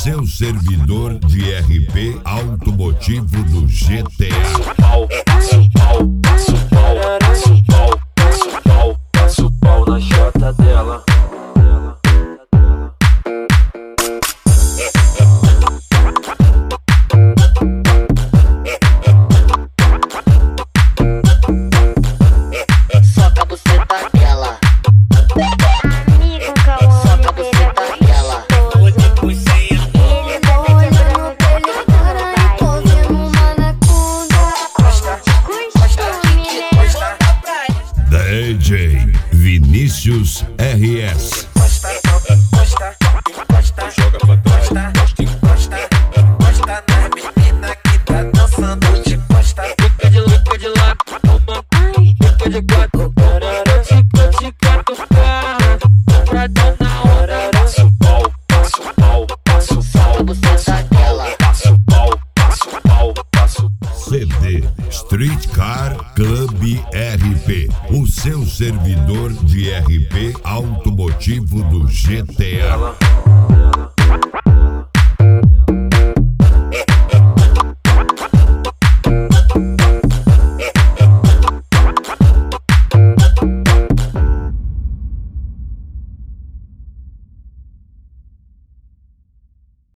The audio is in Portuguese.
seu servidor de RP automotivo do GTA. Passo o pau na chota dela. Soca a buceta dela. Amigo, calma, soca a buceta dela. Ele tá olhando pra ele, cara, e tô vendo uma anaconda. DJ Vinícius RS. Joga pra trás, encosta nas meninas que tá dançando de costa. Fica de lá, fica de quatro, fica de quatro, pra dar na hora. Passo o pau, Soca a buceta dela. passo o pau. CD Street Car Club RP, o seu servidor de RP automotivo do GTA.